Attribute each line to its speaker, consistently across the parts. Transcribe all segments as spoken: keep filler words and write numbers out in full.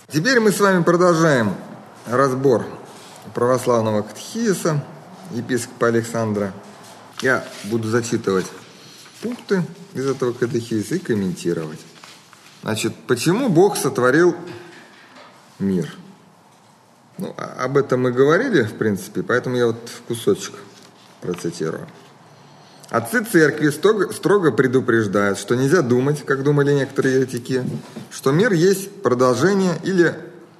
Speaker 1: Теперь мы с вами продолжаем разбор православного катехизиса епископа Александра. Я буду зачитывать пункты из этого катехизиса и комментировать. Значит, почему Бог сотворил мир? Ну, об этом мы говорили, в принципе, поэтому я вот кусочек процитирую. Отцы церкви строго, строго предупреждают, что нельзя думать, как думали некоторые еретики, что мир есть продолжение или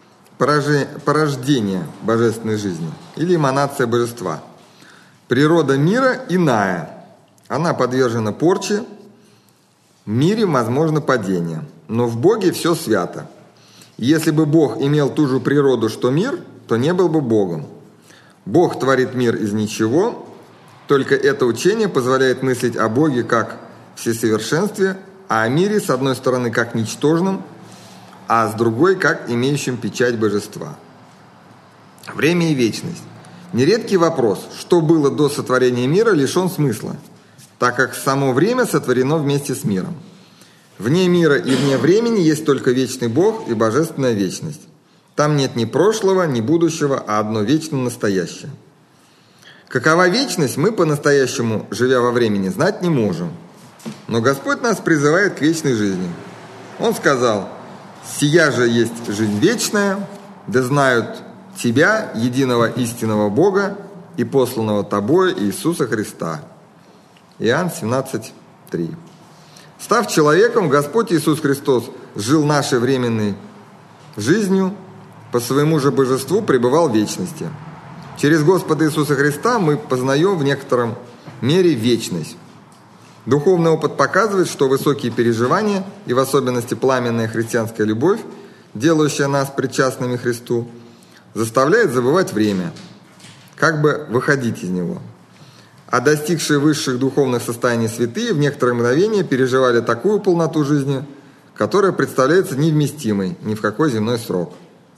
Speaker 1: порождение божественной жизни, или эманация божества. Природа мира иная. Она подвержена порче, в мире возможно падение. Но в Боге все свято. Если бы Бог имел ту же природу, что мир, то не был бы Богом. Бог творит мир из ничего. Только это учение позволяет мыслить о Боге как всесовершенстве, а о мире, с одной стороны, как ничтожном, а с другой, как имеющим печать божества. Время и вечность. Нередкий вопрос, что было до сотворения мира, лишен смысла, так как само время сотворено вместе с миром. Вне мира и вне времени есть только вечный Бог и божественная вечность. Там нет ни прошлого, ни будущего, а одно вечное настоящее. Какова вечность, мы по-настоящему, живя во времени, знать не можем. Но Господь нас призывает к вечной жизни. Он сказал: «Сия же есть жизнь вечная, да знают Тебя, единого истинного Бога и посланного Тобою Иисуса Христа». Иоанн семнадцать три. Став человеком, Господь Иисус Христос жил нашей временной жизнью, по своему же божеству пребывал в вечности. Через Господа Иисуса Христа мы познаем в некотором мере вечность. Духовный опыт показывает, что высокие переживания, и в особенности пламенная христианская любовь, делающая нас причастными Христу, заставляет забывать время, как бы выходить из него. А достигшие высших духовных состояний святые в некоторые мгновения переживали такую полноту жизни, которая представляется невместимой ни в какой земной срок.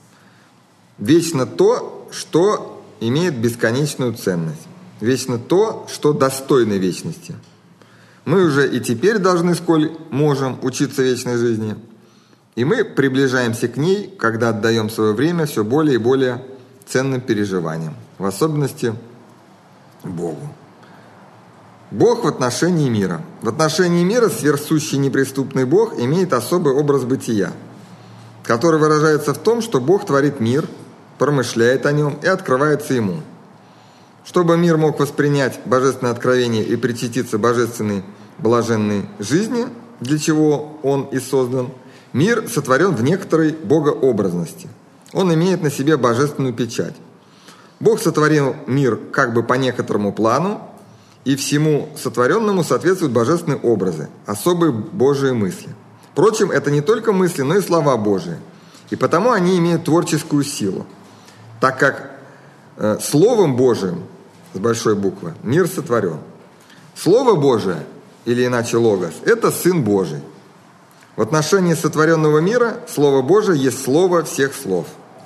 Speaker 1: Вечно то, что имеет бесконечную ценность. Вечно то, что достойно вечности. Мы уже и теперь должны, сколь можем, учиться вечной жизни. И мы приближаемся к ней, когда отдаем свое время все более и более ценным переживаниям, в особенности Богу. Бог в отношении мира. В отношении мира сверхсущий неприступный Бог имеет особый образ бытия, который выражается в том, что Бог творит мир, промышляет о нем и открывается ему. Чтобы мир мог воспринять божественное откровение и причаститься божественной блаженной жизни, для чего он и создан, мир сотворен в некоторой богообразности. Он имеет на себе божественную печать. Бог сотворил мир как бы по некоторому плану, и всему сотворенному соответствуют божественные образы, особые Божьи мысли. Впрочем, это не только мысли, но и слова Божии, и потому они имеют творческую силу, так как э, Словом Божиим, с большой буквы, мир сотворен. Слово Божие, или иначе Логос, это Сын Божий. В отношении сотворенного мира Слово Божие есть слово всех слов,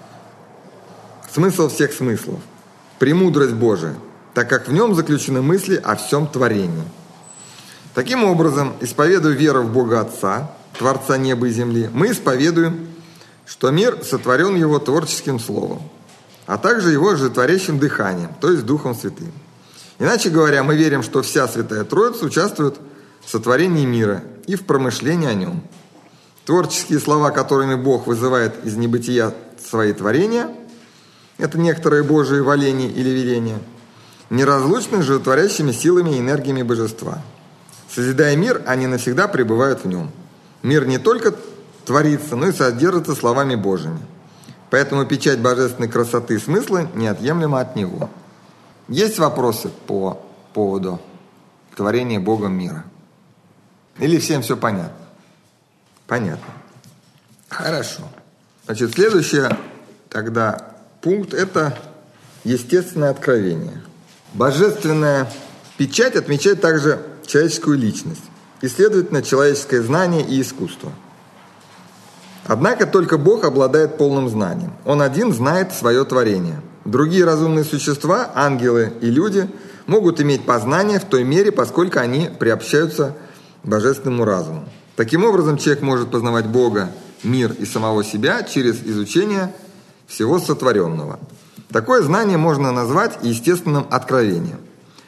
Speaker 1: смысл всех смыслов, премудрость Божия, так как в нем заключены мысли о всем творении. Таким образом, исповедуя веру в Бога Отца, Творца неба и земли, мы исповедуем, что мир сотворен Его творческим словом, а также Его животворящим дыханием, то есть Духом Святым. Иначе говоря, мы верим, что вся Святая Троица участвует в сотворении мира и в промышлении о нем. Творческие слова, которыми Бог вызывает из небытия свои творения, это некоторые Божьи воления или веления, неразлучны с животворящими силами и энергиями божества. Созидая мир, они навсегда пребывают в нем. Мир не только творится, но и содержится словами Божьими. Поэтому печать божественной красоты и смысла неотъемлема от него. Есть вопросы по поводу творения Богом мира? Или всем все понятно? Понятно. Хорошо. Значит, следующий тогда пункт – это естественное откровение. Божественная печать отмечает также человеческую личность и, следовательно, человеческое знание и искусство. Однако только Бог обладает полным знанием. Он один знает свое творение. Другие разумные существа, ангелы и люди, могут иметь познание в той мере, поскольку они приобщаются к божественному разуму. Таким образом, человек может познавать Бога мир и самого себя через изучение всего сотворенного. Такое знание можно назвать естественным откровением.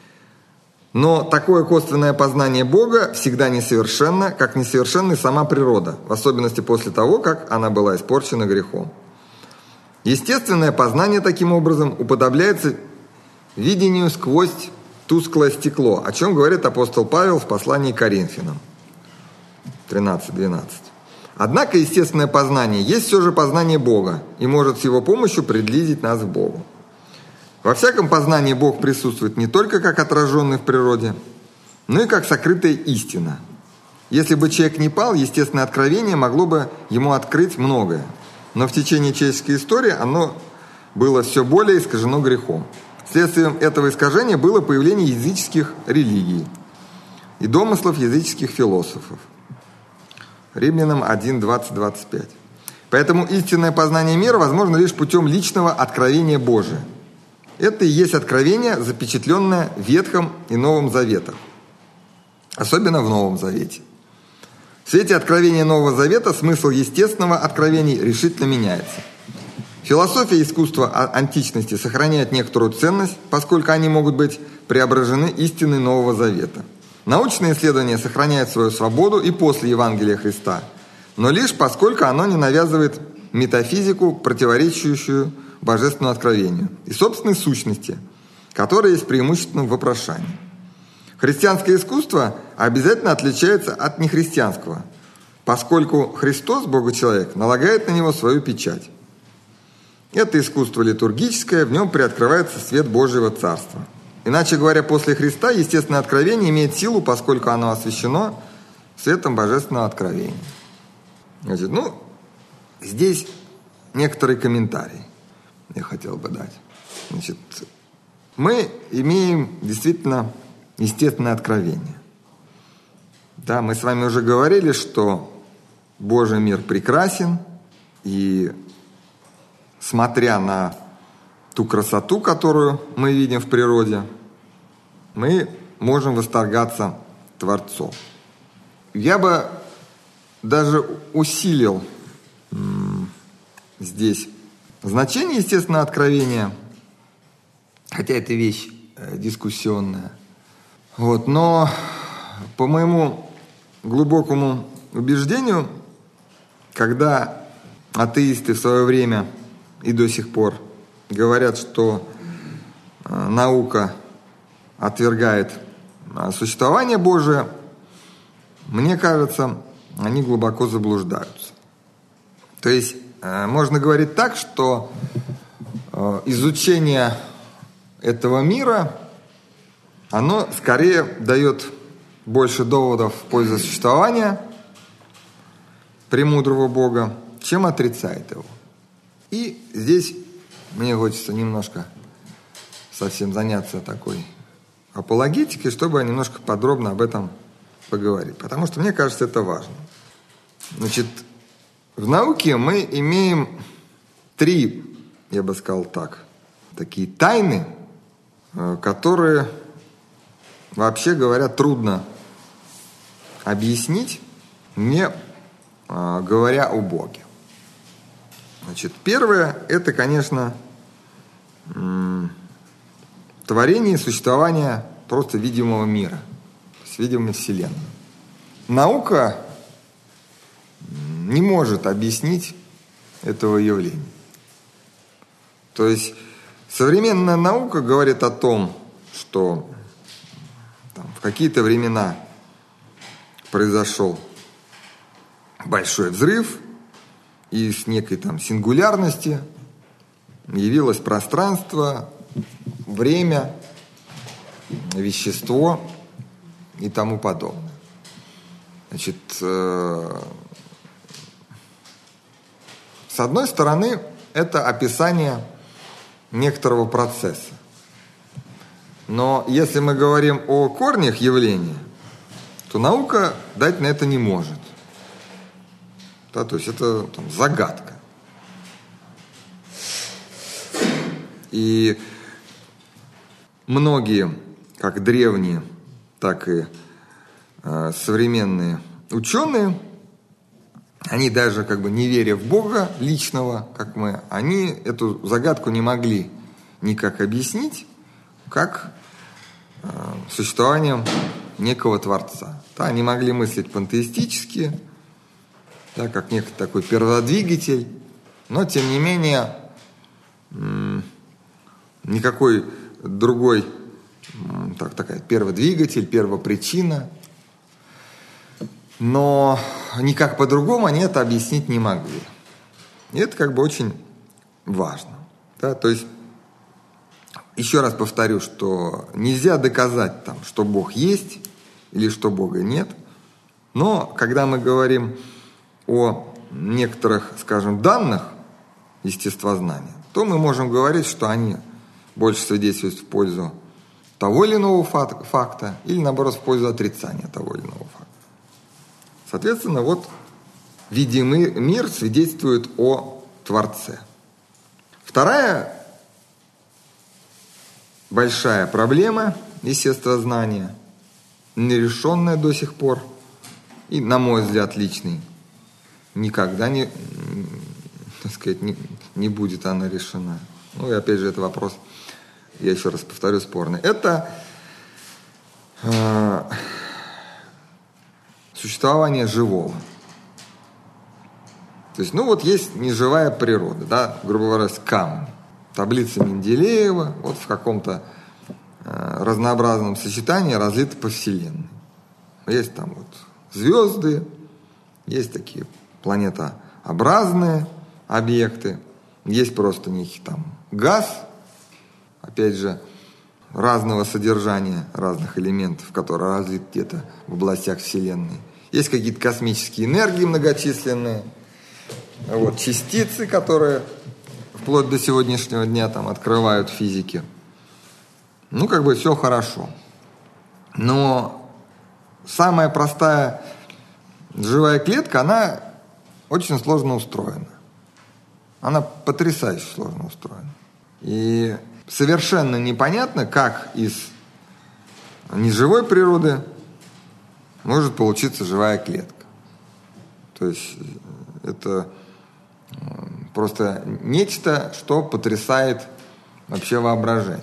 Speaker 1: Но такое косвенное познание Бога всегда несовершенно, как несовершенна сама природа, в особенности после того, как она была испорчена грехом. Естественное познание, таким образом, уподобляется видению сквозь тусклое стекло, о чем говорит апостол Павел в послании к Коринфянам тринадцать двенадцать. Однако естественное познание есть все же познание Бога и может с его помощью приблизить нас к Богу. Во всяком познании Бог присутствует не только как отраженный в природе, но и как сокрытая истина. Если бы человек не пал, естественное откровение могло бы ему открыть многое. Но в течение человеческой истории оно было все более искажено грехом. Следствием этого искажения было появление языческих религий и домыслов языческих философов. Римлянам один, двадцать, двадцать пять. Поэтому истинное познание мира возможно лишь путем личного откровения Божия. Это и есть откровение, запечатленное в Ветхом и Новом Заветах. Особенно в Новом Завете. В свете откровения Нового Завета смысл естественного откровения решительно меняется. Философия и искусство античности сохраняют некоторую ценность, поскольку они могут быть преображены истиной Нового Завета. Научные исследования сохраняют свою свободу и после Евангелия Христа, но лишь поскольку оно не навязывает метафизику, противоречащую божественному откровению и собственной сущности, которая есть преимущественно в вопрошании. Христианское искусство обязательно отличается от нехристианского, поскольку Христос, Бога-человек, налагает на него свою печать. Это искусство литургическое, в нем приоткрывается свет Божьего Царства. Иначе говоря, после Христа естественное откровение имеет силу, поскольку оно освящено светом Божественного откровения. Значит, ну, здесь некоторые комментарии я хотел бы дать. Значит, мы имеем действительно естественное откровение. Да, мы с вами уже говорили, что Божий мир прекрасен, и смотря на ту красоту, которую мы видим в природе, мы можем восторгаться Творцом. Я бы даже усилил м- здесь значение естественного откровения, хотя это вещь э, дискуссионная. Вот, но по моему глубокому убеждению, когда атеисты в свое время и до сих пор говорят, что э, наука отвергает э, существование Божие, мне кажется, они глубоко заблуждаются. То есть э, можно говорить так, что э, изучение этого мира, оно скорее дает больше доводов в пользу существования премудрого Бога, чем отрицает его. И здесь мне хочется немножко совсем заняться такой апологетикой, чтобы немножко подробно об этом поговорить. Потому что мне кажется, это важно. Значит, в науке мы имеем три, я бы сказал так, такие тайны, которые, вообще говоря, трудно объяснить, не говоря о Боге. Значит, первое, это, конечно, творение и существование просто видимого мира, то есть видимой Вселенной. Наука не может объяснить этого явления. То есть современная наука говорит о том, что там, в какие-то времена произошел большой взрыв, и с некой там сингулярности явилось пространство, время, вещество и тому подобное. Значит, э, с одной стороны, это описание некоторого процесса. Но если мы говорим о корнях явления, то наука дать на это не может. Да, то есть это там, загадка. И многие, как древние, так и э, современные ученые, они даже как бы не веря в Бога личного, как мы, они эту загадку не могли никак объяснить, как э, существованием некого Творца. Да, они могли мыслить пантеистически, да, как некий такой перводвигатель, но тем не менее м- никакой другой м- так, такая перводвигатель, первопричина, но никак по-другому они это объяснить не могли. И это как бы очень важно. Да? То есть, еще раз повторю, что нельзя доказать, там, что Бог есть или что Бога нет, но когда мы говорим о некоторых, скажем, данных естествознания, то мы можем говорить, что они больше свидетельствуют в пользу того или иного факта или, наоборот, в пользу отрицания того или иного факта. Соответственно, вот видимый мир свидетельствует о Творце. Вторая большая проблема естествознания, нерешенная до сих пор, и, на мой взгляд, личный, никогда не, так сказать, не, не будет она решена. Ну и опять же, это вопрос, я еще раз повторю, спорный. Это э, существование живого. То есть, ну вот есть неживая природа, да, грубо говоря, камень. Таблица Менделеева вот в каком-то э, разнообразном сочетании разлита по Вселенной. Есть там вот звезды, есть такие планетообразные объекты, есть просто некий там газ, опять же, разного содержания, разных элементов, которые разлиты где-то в областях Вселенной. Есть какие-то космические энергии многочисленные, вот, частицы, которые вплоть до сегодняшнего дня там открывают физики. Ну, как бы все хорошо. Но самая простая живая клетка, она очень сложно устроена. Она потрясающе сложно устроена. И совершенно непонятно, как из неживой природы может получиться живая клетка. То есть это просто нечто, что потрясает вообще воображение.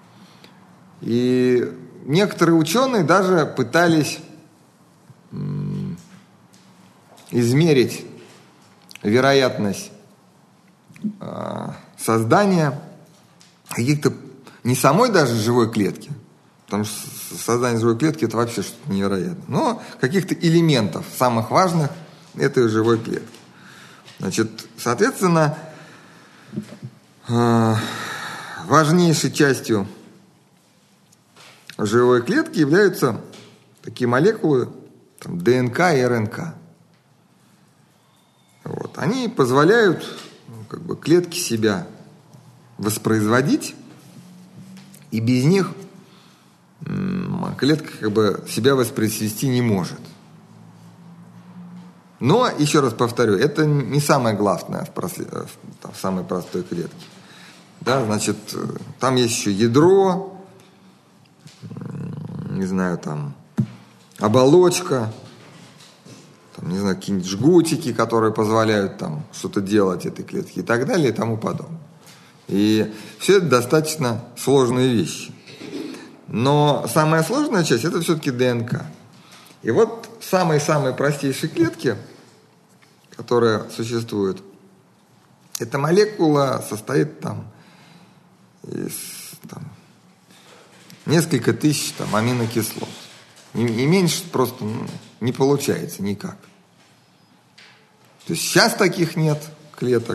Speaker 1: И некоторые ученые даже пытались м- измерить вероятность э- создания каких-то, не самой даже живой клетки, потому что создание живой клетки это вообще что-то невероятное, но каких-то элементов, самых важных этой живой клетки. Значит, соответственно, э- важнейшей частью живой клетки являются такие молекулы там, ДНК и РНК. Вот. Они позволяют ну, как бы, клетке себя воспроизводить, и без них м- клетка как бы, себя воспроизвести не может. Но, еще раз повторю, это не самое главное в, просли... в самой простой клетке. Да, значит, там есть еще ядро, не знаю, там, оболочка, там, не знаю, какие-нибудь жгутики, которые позволяют там что-то делать этой клетке и так далее и тому подобное. И все это достаточно сложные вещи. Но самая сложная часть – это все-таки ДНК. И вот самые-самые простейшие клетки, которые существуют, эта молекула состоит там из там, несколько тысяч там, аминокислот. И, и меньше просто ну, не получается никак. То есть сейчас таких нет клеток.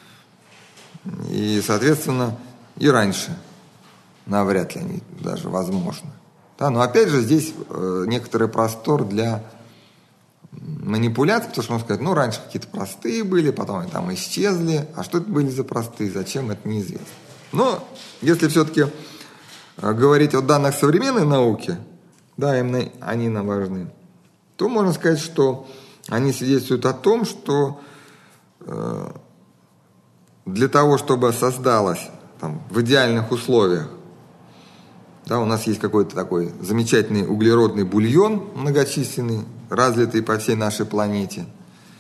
Speaker 1: И, соответственно, и раньше навряд ли они даже возможны. Да, но опять же здесь э, некоторый простор для манипуляций, потому что можно сказать, ну раньше какие-то простые были, потом они там исчезли. А что это были за простые, зачем, это неизвестно. Но если все-таки говорить о данных современной науки, да, именно они нам важны, то можно сказать, что они свидетельствуют о том, что э, для того, чтобы создалось там, в идеальных условиях, да, у нас есть какой-то такой замечательный углеродный бульон многочисленный, разлитый по всей нашей планете,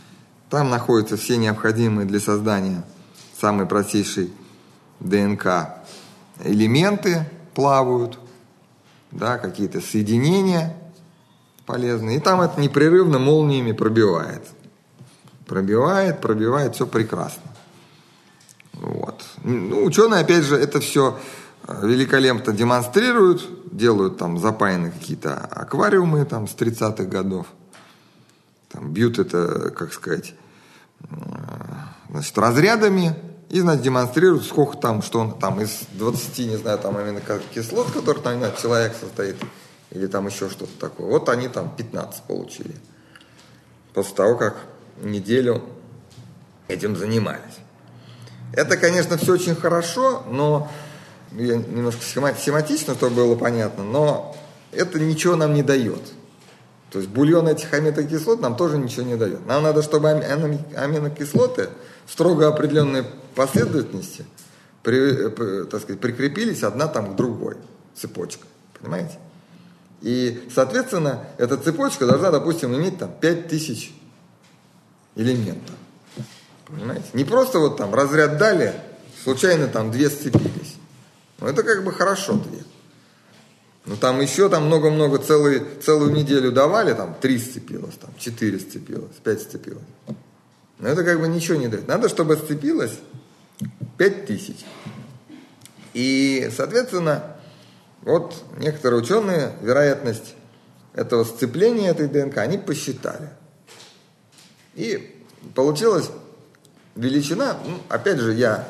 Speaker 1: Там находятся все необходимые для создания самой простейшей ДНК элементы плавают, да, какие-то соединения полезные. И там это непрерывно молниями пробивает. Пробивает, пробивает, все прекрасно. Вот. Ну, ученые, опять же, это все великолепно демонстрируют, делают там запаянные какие-то аквариумы там с тридцатых годов. Там бьют это, как сказать, значит, разрядами и, значит, демонстрируют, сколько там, что он там из двадцати, не знаю, там аминокислот, которые там, не знаю, человек состоит, или там еще что-то такое. Вот они там пятнадцать получили. После того, как неделю этим занимались. Это, конечно, все очень хорошо, но я немножко схематично, чтобы было понятно, но это ничего нам не дает. То есть бульон этих аминокислот нам тоже ничего не дает. Нам надо, чтобы аминокислоты в строго определенной последовательности при, так сказать, прикрепились одна там к другой. Цепочка. Понимаете? И, соответственно, эта цепочка должна, допустим, иметь там пять тысяч элементов. Понимаете? Не просто вот там разряд дали, случайно там две сцепились. Ну, это как бы хорошо две. Ну, там еще там много-много, целый, целую неделю давали, там три сцепилось, там четыре сцепилось, пять сцепилось. Но это как бы ничего не дает. Надо, чтобы сцепилось пять тысяч. И, соответственно, вот некоторые ученые вероятность этого сцепления этой ДНК, они посчитали. И получилась величина, ну, опять же, я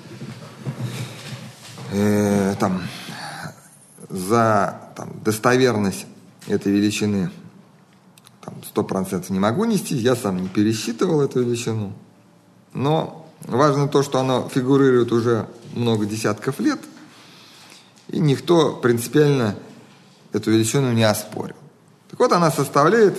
Speaker 1: э, там за там, достоверность этой величины там, сто процентов не могу нести, я сам не пересчитывал эту величину. Но важно то, что она фигурирует уже много десятков лет, и никто принципиально эту величину не оспорил. Так вот, она составляет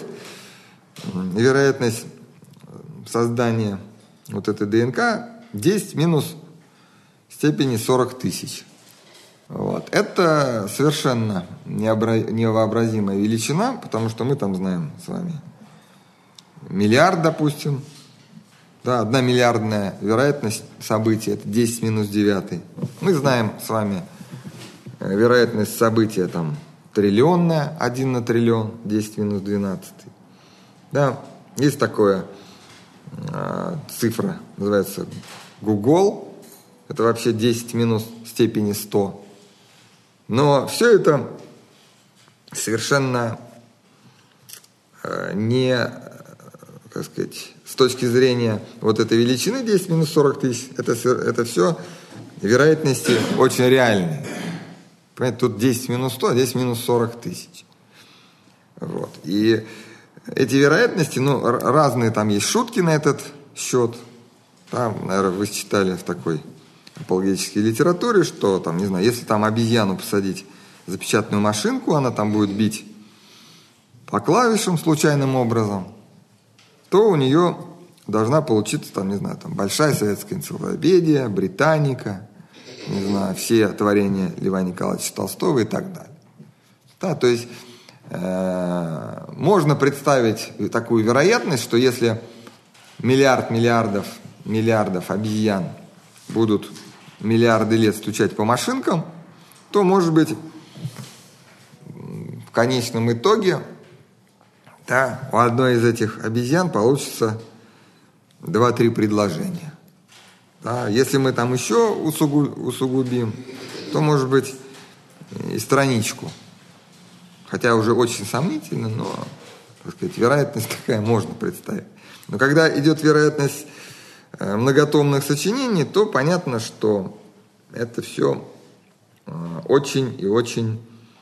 Speaker 1: вероятность создания вот этой ДНК десять минус степени сорок тысяч. Вот. Это совершенно невообразимая величина, потому что мы там знаем с вами миллиард, допустим. Да, одна миллиардная вероятность события – это десять минус девять. Мы знаем с вами вероятность события там триллионная, один на триллион, десять минус двенадцать. Да, есть такое э, цифра, называется Google. Это вообще десять минус степени сто. Но все это совершенно э, не, как сказать, с точки зрения вот этой величины десять минус сорок тысяч, это, это все вероятности очень реальные. Понимаете, тут десять минус сто, а здесь минус сорок тысяч. Вот. И эти вероятности, ну, разные там есть шутки на этот счет. Там, наверное, вы читали в такой апологетической литературе, что там, не знаю, если там обезьяну посадить за печатную машинку, она там будет бить по клавишам случайным образом, то у нее должна получиться, там, не знаю, там большая советская энциклопедия, Британика, не знаю, все творения Льва Николаевича Толстого и так далее. Да, то есть э, можно представить такую вероятность, что если миллиард миллиардов миллиардов обезьян будут миллиарды лет стучать по машинкам, то, может быть, в конечном итоге, да, у одной из этих обезьян получится два-три предложения. Да, если мы там еще усугуб, усугубим, то, может быть, и страничку. Хотя уже очень сомнительно, но, так сказать, вероятность такая можно представить. Но когда идет вероятность многотомных сочинений, то понятно, что это все очень и очень,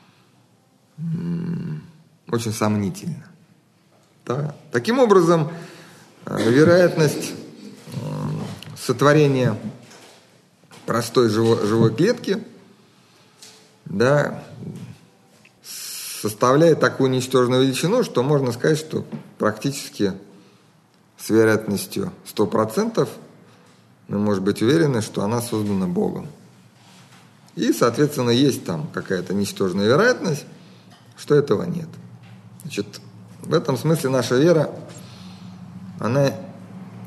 Speaker 1: очень сомнительно. Да. Таким образом, вероятность сотворения простой живой, живой клетки, да, составляет такую ничтожную величину, что можно сказать, что практически с вероятностью сто процентов мы можем быть уверены, что она создана Богом. И, соответственно, есть там какая-то ничтожная вероятность, что этого нет. Значит, в этом смысле наша вера, она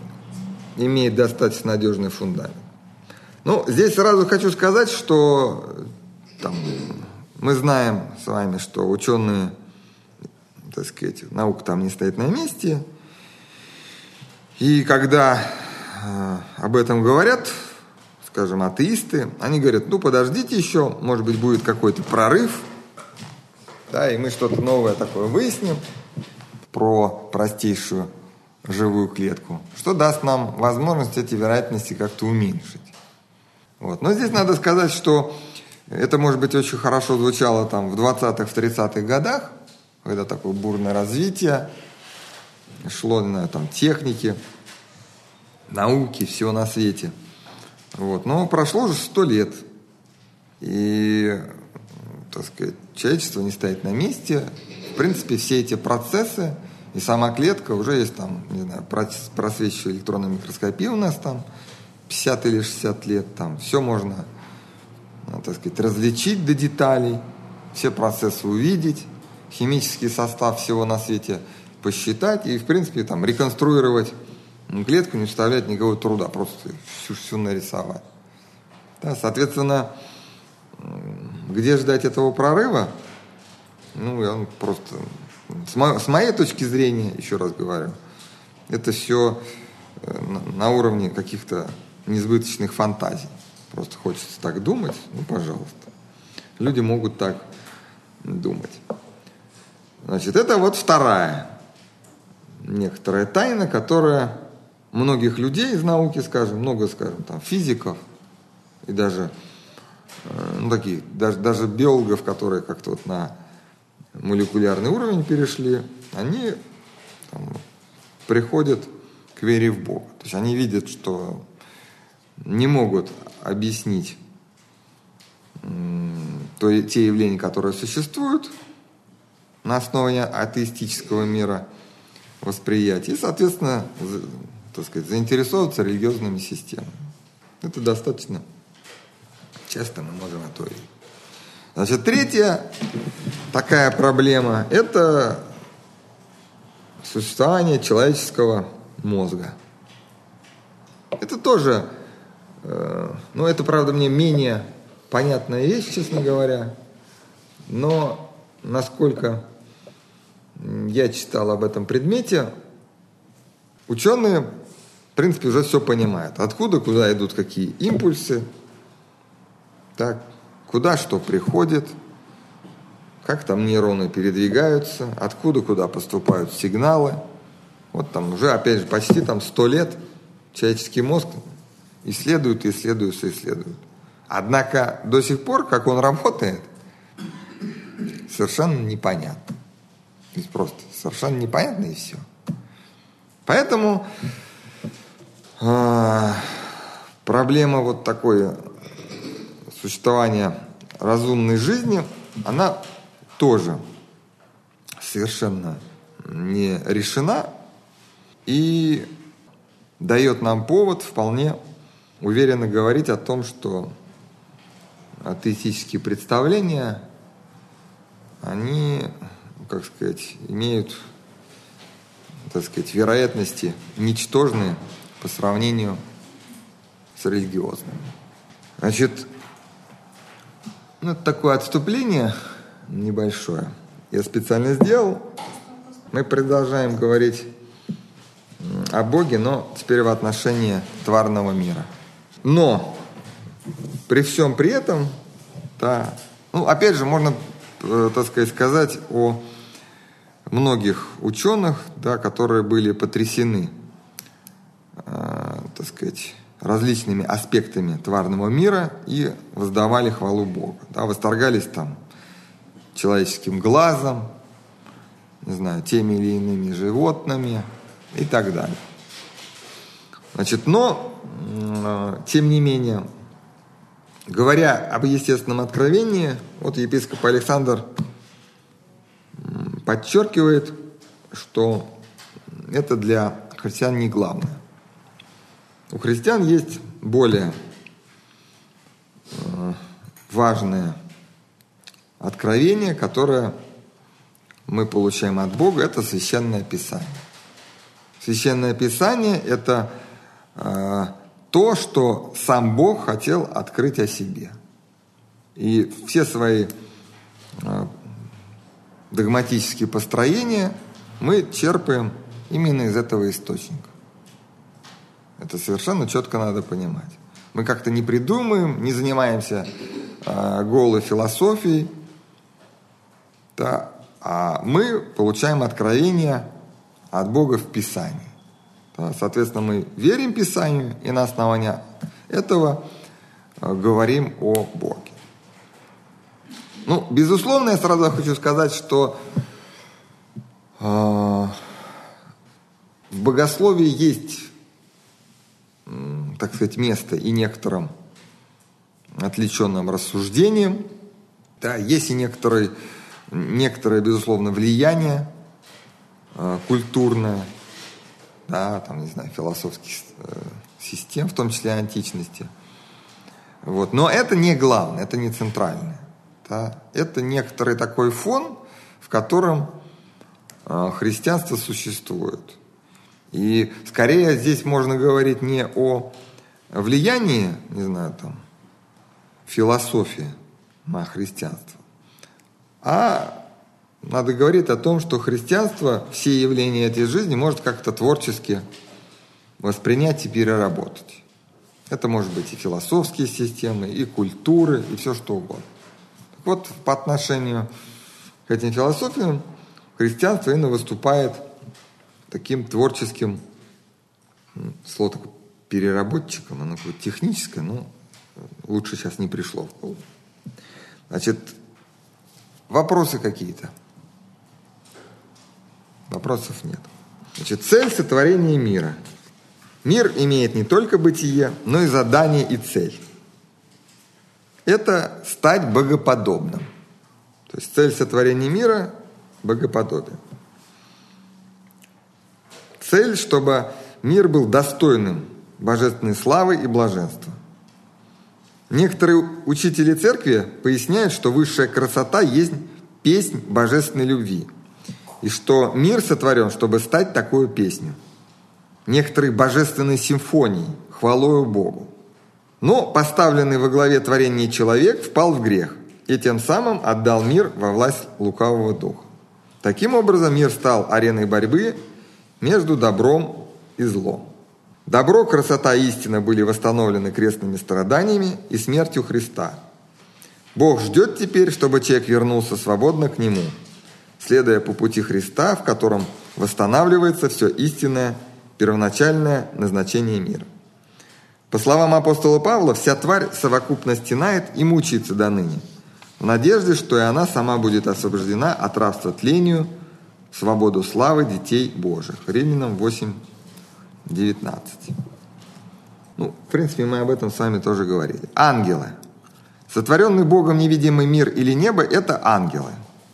Speaker 1: имеет достаточно надежный фундамент. Ну, здесь сразу хочу сказать, что там, мы знаем с вами, что ученые, так сказать, наука там не стоит на месте. И когда э, об этом говорят, скажем, атеисты, они говорят, ну, подождите еще, может быть, будет какой-то прорыв, да, и мы что-то новое такое выясним про простейшую живую клетку, что даст нам возможность эти вероятности как-то уменьшить. Вот. Но здесь надо сказать, что это, может быть, очень хорошо звучало там в двадцатых, в тридцатых годах, когда такое бурное развитие шло, не знаю, там, техники, науки, всего на свете. Вот. Но прошло уже сто лет, и, так сказать, человечество не стоит на месте. В принципе, все эти процессы, и сама клетка, уже есть там, не знаю, просвечивающая электронная микроскопия у нас там, пятьдесят или шестьдесят лет, там, все можно, ну, так сказать, различить до деталей, все процессы увидеть, химический состав всего на свете посчитать и, в принципе, там, реконструировать клетку, не составляет никакого труда, просто всю, всю нарисовать. Да, соответственно, где ждать этого прорыва? Ну, он просто, с, мо- с моей точки зрения, еще раз говорю, это все на, на уровне каких-то несбыточных фантазий. Просто хочется так думать, ну, пожалуйста. Люди могут так думать. Значит, это вот вторая некоторая тайна, которая многих людей из науки, скажем, много, скажем, там, физиков и даже, ну, таких, даже, даже биологов, которые как-то вот на молекулярный уровень перешли, они там приходят к вере в Бога. То есть они видят, что не могут объяснить то, те явления, которые существуют на основе атеистического мира восприятия, и, соответственно, так сказать, заинтересовываться религиозными системами. Это достаточно часто мы можем это увидеть. Значит, третья такая проблема – это существование человеческого мозга. Это тоже, э, ну, это, правда, мне менее понятная вещь, честно говоря, но насколько я читал об этом предмете, ученые, в принципе, уже все понимают. Откуда, куда идут какие импульсы, так, куда что приходит, как там нейроны передвигаются, откуда, куда поступают сигналы. Вот там уже, опять же, почти там сто лет человеческий мозг исследует, исследуется, исследует. Однако до сих пор, как он работает, совершенно непонятно. То есть просто совершенно непонятно и все. Поэтому э, проблема вот такой существования разумной жизни, она тоже совершенно не решена и дает нам повод вполне уверенно говорить о том, что атеистические представления, они, как сказать, имеют, так сказать, вероятности ничтожные по сравнению с религиозными. Значит, ну, это такое отступление небольшое я специально сделал. Мы продолжаем говорить о Боге, но теперь в отношении тварного мира. Но при всем при этом, да, ну, опять же, можно, так сказать, сказать о многих ученых, да, которые были потрясены, э, так сказать, различными аспектами тварного мира и воздавали хвалу Богу. Да, восторгались там человеческим глазом, не знаю, теми или иными животными и так далее. Значит, но, э, тем не менее, говоря об естественном откровении, вот епископ Александр подчеркивает, что это для христиан не главное. У христиан есть более э, важное откровение, которое мы получаем от Бога, это Священное Писание. Священное Писание – это то, что сам Бог хотел открыть о себе. И все свои догматические построения мы черпаем именно из этого источника. Это совершенно четко надо понимать. Мы как-то не придумаем, не занимаемся э, голой философией, да, а мы получаем откровение от Бога в Писании. Да, соответственно, мы верим Писанию и на основании этого э, говорим о Боге. Ну, безусловно, я сразу хочу сказать, что э, в богословии есть, э, так сказать, место и некоторым отвлеченным рассуждениям. Да, есть и некоторые, некоторое, безусловно, влияние э, культурное, да, там, не знаю, философских э, систем, в том числе античности. Вот. Но это не главное, это не центральное. Да? Это некоторый такой фон, в котором э, христианство существует. И скорее здесь можно говорить не о влиянии, не знаю, там, философии на христианство, а надо говорить о том, что христианство все явления этой жизни может как-то творчески воспринять и переработать. Это может быть и философские системы, и культуры, и все что угодно. Так вот, по отношению к этим философиям христианство именно выступает таким творческим, слово такое, переработчиком, оно какое-то техническое, но лучше сейчас не пришло в голову. Значит, вопросы какие-то? Вопросов нет. Значит, цель сотворения мира. Мир имеет не только бытие, но и задание и цель. Это стать богоподобным. То есть цель сотворения мира – богоподобие. Цель, чтобы мир был достойным божественной славы и блаженства. Некоторые учители церкви поясняют, что высшая красота есть песнь божественной любви, и что мир сотворен, чтобы стать такой песней. Некоторые божественные симфонии, хвалою Богу. Но поставленный во главе творения человек впал в грех и тем самым отдал мир во власть лукавого духа. Таким образом, мир стал ареной борьбы между добром и злом. Добро, красота и истина были восстановлены крестными страданиями и смертью Христа. Бог ждет теперь, чтобы человек вернулся свободно к Нему, следуя по пути Христа, в котором восстанавливается все истинное, первоначальное назначение мира. По словам апостола Павла, вся тварь совокупно стенает и мучается до ныне, в надежде, что и она сама будет освобождена от рабства тлению, в свободу славы детей Божьих. Римлянам восемь девятнадцать. Ну, в принципе, мы об этом с вами тоже говорили. Ангелы. Сотворенный Богом невидимый мир или небо – это ангелы.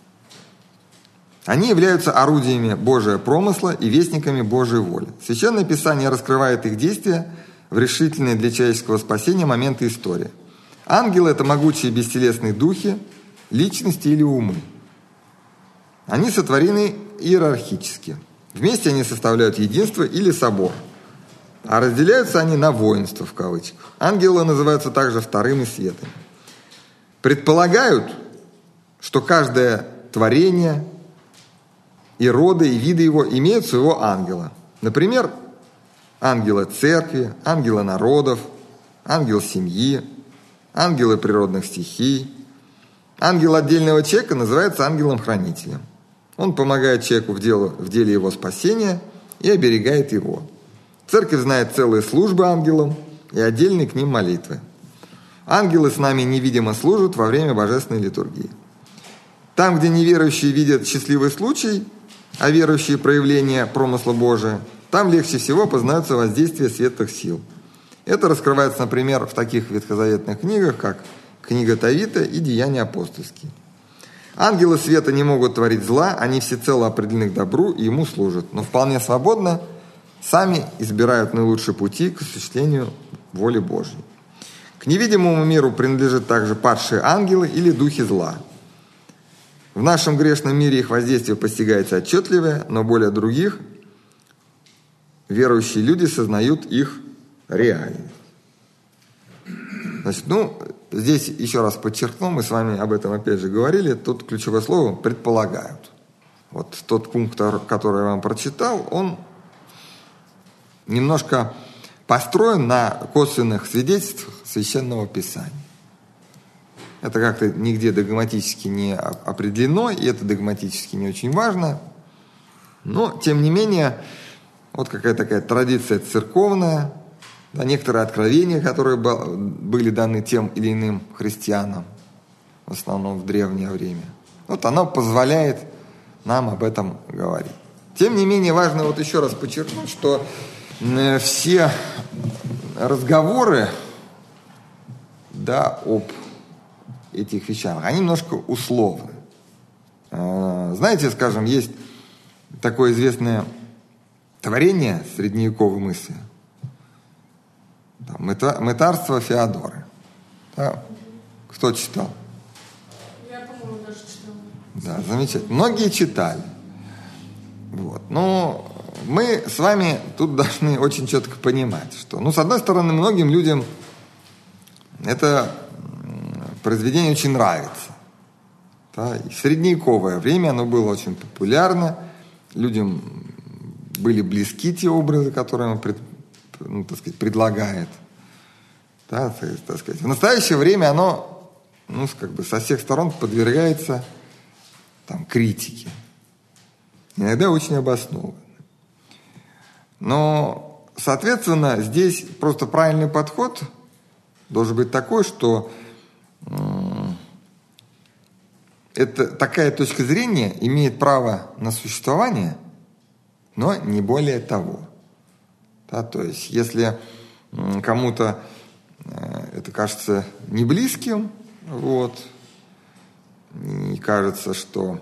Speaker 1: Они являются орудиями Божьего промысла и вестниками Божьей воли. Священное Писание раскрывает их действия в решительные для человеческого спасения моменты истории. Ангелы – это могучие бестелесные духи, личности или умы. Они сотворены иерархически. Вместе они составляют единство или собор. А разделяются они на воинство, в кавычках. Ангелы называются также вторыми светами. Предполагают, что каждое творение и роды, и виды его имеют своего ангела. Например, ангела церкви, ангела народов, ангел семьи, ангелы природных стихий. Ангел отдельного человека называется ангелом-хранителем. Он помогает человеку в, делу, в деле его спасения и оберегает его. Церковь знает целые службы ангелам и отдельные к ним молитвы. Ангелы с нами невидимо служат во время божественной литургии. Там, где неверующие видят счастливый случай, а верующие проявления промысла Божия, там легче всего познается воздействие светлых сил. Это раскрывается, например, в таких ветхозаветных книгах, как книга Товита и Деяния апостольские. Ангелы света не могут творить зла, они всецело определены к добру и ему служат, но вполне свободно сами избирают наилучшие пути к осуществлению воли Божьей. К невидимому миру принадлежат также падшие ангелы или духи зла. В нашем грешном мире их воздействие постигается отчетливее, но более других верующие люди сознают их реальность. Значит, ну, здесь еще раз подчеркну, мы с вами об этом опять же говорили, тут ключевое слово «предполагают». Вот тот пункт, который я вам прочитал, он немножко построен на косвенных свидетельствах Священного Писания. Это как-то нигде догматически не определено, и это догматически не очень важно. Но, тем не менее, вот какая-то такая традиция церковная, да, некоторые откровения, которые были даны тем или иным христианам, в основном в древнее время. Вот оно позволяет нам об этом говорить. Тем не менее, важно вот еще раз подчеркнуть, что все разговоры, да, об этих вещах, они немножко условны. Знаете, скажем, есть такое известное творение средневековой мысли, «Мытарство Феодора». Да. Кто читал?
Speaker 2: Я, по-моему, даже читала.
Speaker 1: Да, замечательно. Многие читали. Вот. Но мы с вами тут должны очень четко понимать, что, ну, с одной стороны, многим людям это произведение очень нравится. Да. И в средневековое время оно было очень популярно, людям были близки те образы, которые он пред, ну, так сказать, предлагает. Да, так сказать. В настоящее время оно, ну, как бы со всех сторон подвергается там, критике. Иногда очень обоснованно. Но, соответственно, здесь просто правильный подход должен быть такой, что э, это, такая точка зрения имеет право на существование, но не более того. Да, то есть, если э, кому-то э, это кажется не близким, вот, и кажется, что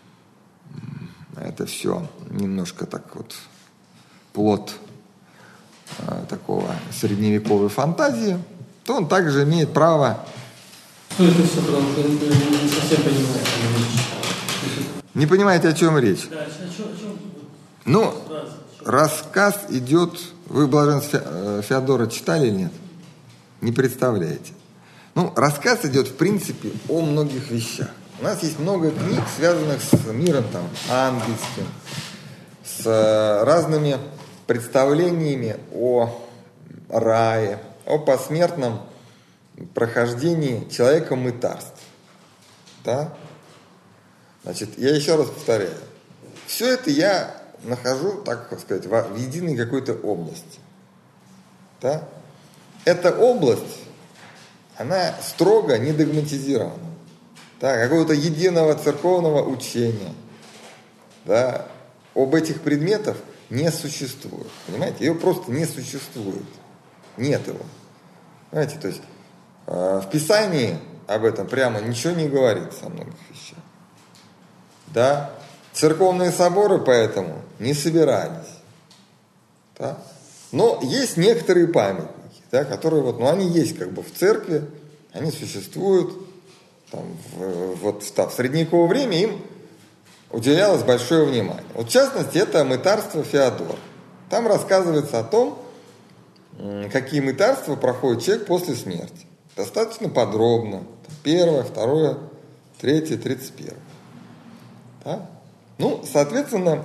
Speaker 1: это все немножко так вот плод э, такого средневековой фантазии, то он также имеет право...
Speaker 3: Что это все, потому что я не совсем понимаю, о чем речь.
Speaker 1: Не понимаете, о чем речь?
Speaker 3: Да, о чем, о чем?
Speaker 1: Ну, рассказ идет... Вы «Блаженство Феодора» читали или нет? Не представляете. Ну, рассказ идет, в принципе, о многих вещах. У нас есть много книг, связанных с миром там, ангельским, с разными представлениями о рае, о посмертном прохождении человека мытарств. Да? Значит, я еще раз повторяю. Все это я нахожу, так сказать, в единой какой-то области. Да? Эта область, она строго не догматизирована. Да, какого-то единого церковного учения, да, об этих предметах не существует. Понимаете? Ее просто не существует. Нет его. Понимаете? То есть э, в Писании об этом прямо ничего не говорится о многих вещах. Да? Церковные соборы поэтому не собирались. Да? Но есть некоторые памятники, да, которые вот, ну, они есть как бы в церкви, они существуют. Там, в, вот в, в средневековое время им уделялось большое внимание. Вот, в частности, это мытарство Феодора. Там рассказывается о том, какие мытарства проходит человек после смерти. Достаточно подробно. Первое, второе, третье, тридцать первое. Да? Ну, соответственно,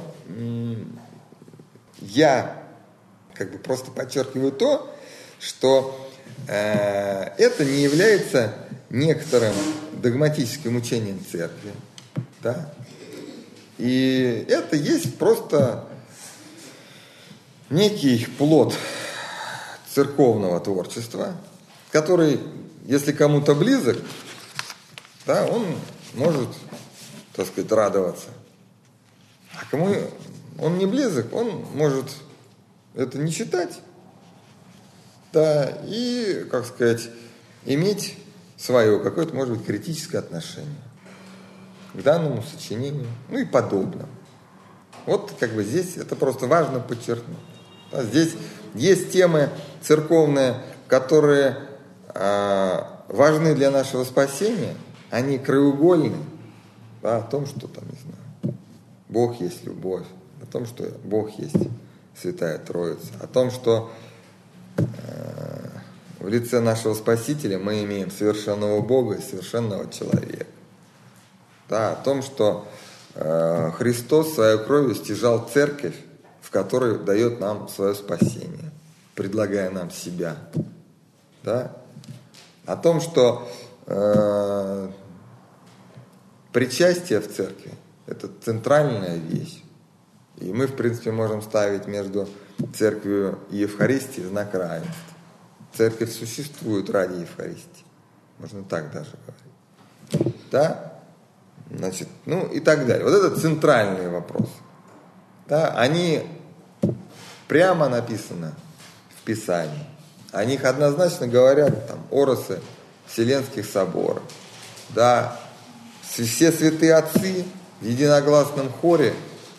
Speaker 1: я как бы просто подчеркиваю то, что э, это не является некоторым догматическим учением церкви. Да? И это есть просто некий плод церковного творчества, который, если кому-то близок, да, он может, так сказать, радоваться. А кому он не близок, он может это не читать, да, и, как сказать, иметь свое какое-то, может быть, критическое отношение к данному сочинению, ну и подобное. Вот как бы здесь это просто важно подчеркнуть. Да, здесь есть темы церковные, которые э, важны для нашего спасения, они краеугольны, да, о том, что там, не знаю, Бог есть любовь, о том, что Бог есть Святая Троица, о том, что в лице нашего Спасителя мы имеем совершенного Бога и совершенного человека. Да, о том, что э, Христос своей кровью стяжал церковь, в которой дает нам свое спасение, предлагая нам себя. Да? О том, что э, причастие в церкви – это центральная вещь. И мы, в принципе, можем ставить между церковью и Евхаристией знак равенства. Церковь существует ради Евхаристии. Можно так даже говорить. Да? Значит, ну и так далее. Вот это центральный вопрос. Да? Они прямо написаны в Писании. О них однозначно говорят там оросы Вселенских соборов. Да? Все святые отцы в единогласном хоре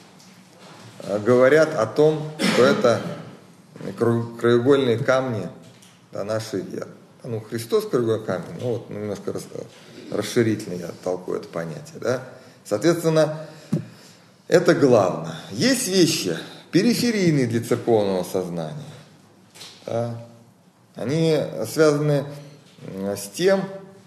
Speaker 1: говорят о том, что это краеугольные камни, да, нашей веры. Ну, Христос краеугольный камень, ну вот, ну, немножко расширительно я толкую это понятие. Да? Соответственно, это главное. Есть вещи периферийные для церковного сознания. Да? Они связаны с тем,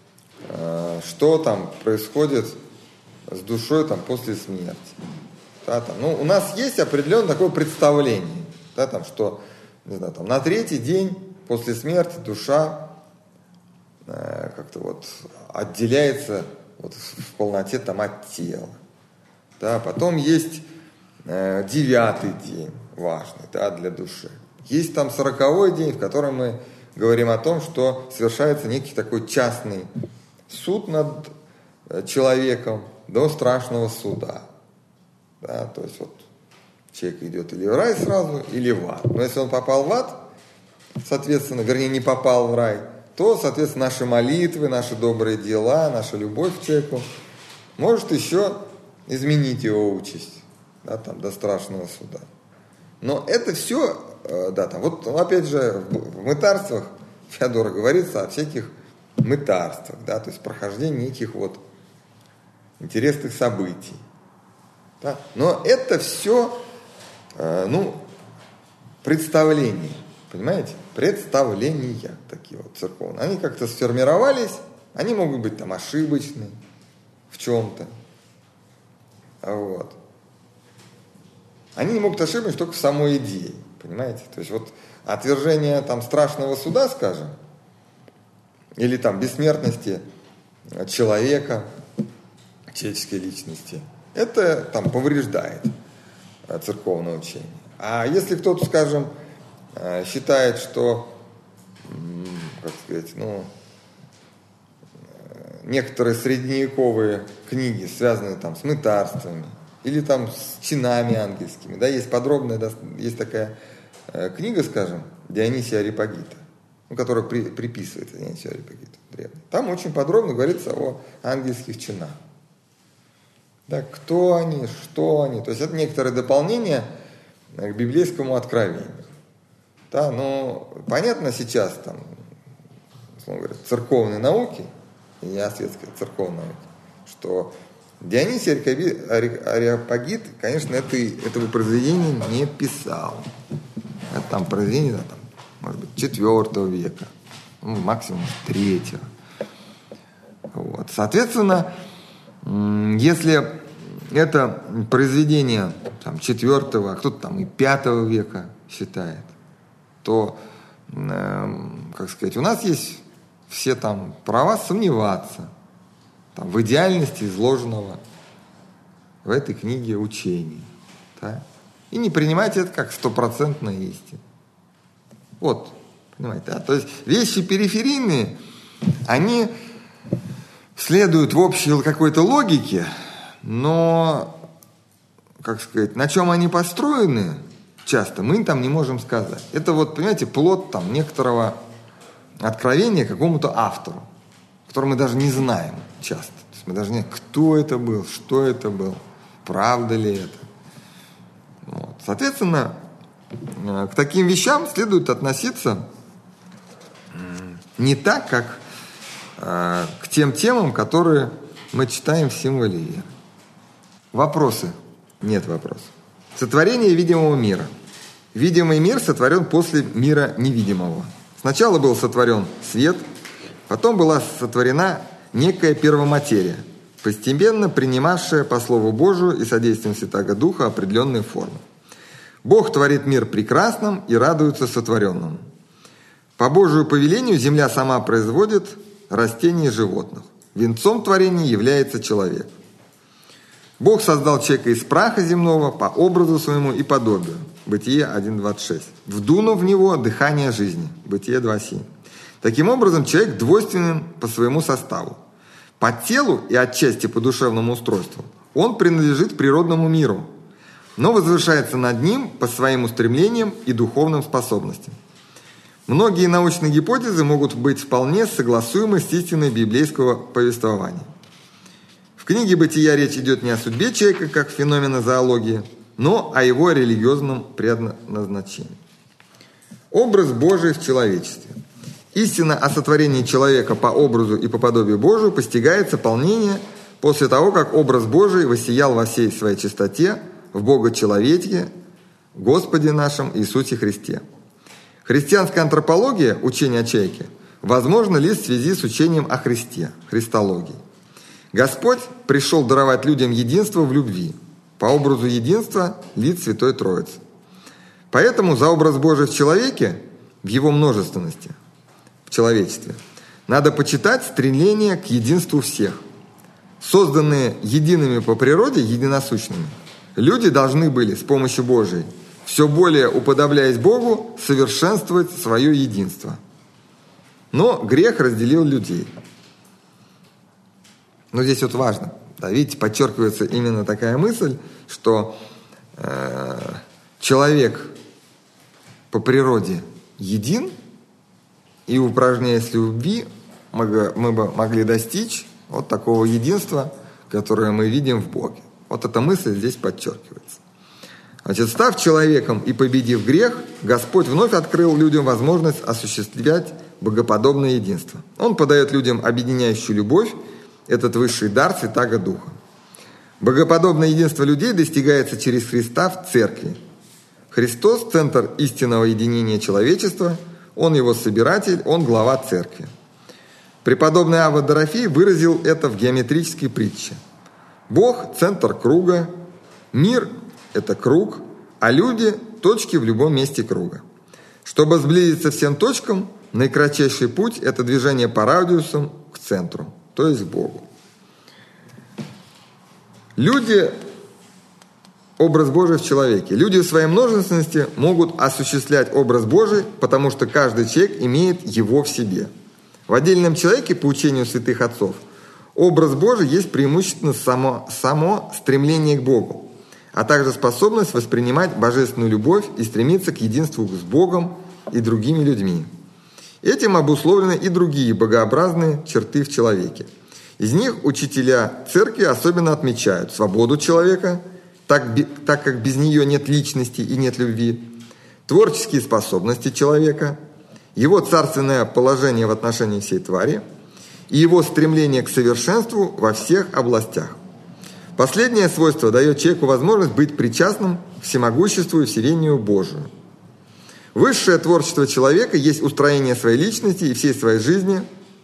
Speaker 1: что там происходит с душой там, после смерти. Да, там, ну, у нас есть определенное такое представление, да, там, что не знаю, там, на третий день после смерти душа э, как-то вот отделяется вот, в полноте там, от тела. Да, потом есть э, девятый день важный, да, для души. Есть там сороковой день, в котором мы говорим о том, что совершается некий такой частный суд над человеком до страшного суда. Да, то есть вот человек идет или в рай сразу, или в ад. Но если он попал в ад, соответственно, вернее, не попал в рай, то, соответственно, наши молитвы, наши добрые дела, наша любовь к человеку может еще изменить его участь, да, там, до страшного суда. Но это все, да, там, вот опять же, в мытарствах Феодора говорится о всяких мытарствах, да, то есть прохождении неких вот интересных событий. Да? Но это все, э, ну, представления, понимаете? Представления такие вот церковные. Они как-то сформировались, они могут быть там ошибочны в чем-то. Вот. Они не могут ошибиться только в самой идее, понимаете? То есть вот отвержение там страшного суда, скажем, или там бессмертности человека, человеческой личности, это там повреждает церковное учение. А если кто-то, скажем, считает, что, как сказать, ну, некоторые средневековые книги связаны там с мытарствами или там с чинами ангельскими, да, есть подробная, да, есть такая книга, скажем, Дионисия Ареопагита, ну, которая при, приписывается Дионисию Ареопагиту древней. Там очень подробно говорится о ангельских чинах. Да, кто они, что они. То есть это некоторое дополнение к библейскому откровению. Да, но понятно сейчас, там, условно говоря, церковной науки, не о светской церковной науке, что Дионисий Ареопагит, конечно, это, этого произведения не писал. Это там произведение, да, там, может быть, четвёртого века, ну, максимум третьего. Вот. Соответственно, если это произведение там, четвёртого, а кто-то там и пятого века считает, то, э, как сказать, у нас есть все там права сомневаться там, в идеальности изложенного в этой книге учения. Да? И не принимать это как стопроцентная истина. Вот, понимаете, да? То есть вещи периферийные, они следуют в общей какой-то логике, но, как сказать, на чем они построены часто, мы там не можем сказать. Это вот, понимаете, плод там некоторого откровения какому-то автору, которого мы даже не знаем часто. То есть мы даже не знаем, кто это был, что это был, правда ли это. Вот. Соответственно, к таким вещам следует относиться не так, как к тем темам, которые мы читаем в символе веры. Вопросы? Нет вопросов. Сотворение видимого мира. Видимый мир сотворен после мира невидимого. Сначала был сотворен свет, потом была сотворена некая первоматерия, постепенно принимавшая по Слову Божию и содействием Святаго Духа определенные формы. Бог творит мир прекрасным и радуется сотворенному. По Божию повелению земля сама производит растения и животных. Венцом творения является человек. Бог создал человека из праха земного по образу своему и подобию. Бытие один двадцать шесть. Вдунув в него дыхание жизни. Бытие два семь. Таким образом, человек двойственен по своему составу. По телу и отчасти по душевному устройству он принадлежит природному миру, но возвышается над ним по своим устремлениям и духовным способностям. Многие научные гипотезы могут быть вполне согласуемы с истиной библейского повествования. В книге «Бытия» речь идет не о судьбе человека как феномена зоологии, но о его религиозном предназначении. Образ Божий в человечестве. Истина о сотворении человека по образу и по подобию Божию постигается полнение после того, как образ Божий воссиял во всей своей чистоте в Бога-человеке, Господе нашем Иисусе Христе. Христианская антропология, учение о человеке, возможно лишь в связи с учением о Христе, христологией. Господь пришел даровать людям единство в любви, по образу единства лиц Святой Троицы. Поэтому за образ Божий в человеке, в его множественности, в человечестве, надо почитать стремление к единству всех. Созданные едиными по природе, единосущными, люди должны были с помощью Божией, все более уподобляясь Богу, совершенствовать свое единство. Но грех разделил людей. Но здесь вот важно, да, видите, подчеркивается именно такая мысль, что э, человек по природе един, и упражняясь в любви, мы, мы бы могли достичь вот такого единства, которое мы видим в Боге. Вот эта мысль здесь подчеркивается. Значит, став человеком и победив грех, Господь вновь открыл людям возможность осуществлять богоподобное единство. Он подает людям объединяющую любовь, этот высший дар Святаго Духа. Богоподобное единство людей достигается через Христа в Церкви. Христос – центр истинного единения человечества, Он его собиратель, Он глава Церкви. Преподобный Авва Дорофей выразил это в геометрической притче. Бог – центр круга, мир – это круг, а люди – точки в любом месте круга. Чтобы сблизиться всем точкам, наикратчайший путь – это движение по радиусам к центру, то есть к Богу. Люди – образ Божий в человеке. Люди в своей множественности могут осуществлять образ Божий, потому что каждый человек имеет его в себе. В отдельном человеке, по учению святых отцов, образ Божий есть преимущественно само, само стремление к Богу, а также способность воспринимать божественную любовь и стремиться к единству с Богом и другими людьми. Этим обусловлены и другие богообразные черты в человеке. Из них учителя церкви особенно отмечают свободу человека, так, так как без нее нет личности и нет любви, творческие способности человека, его царственное положение в отношении всей твари и его стремление к совершенству во всех областях. Последнее свойство дает человеку возможность быть причастным к всемогуществу и вселению Божию. Высшее творчество человека есть устроение своей личности и всей своей жизни.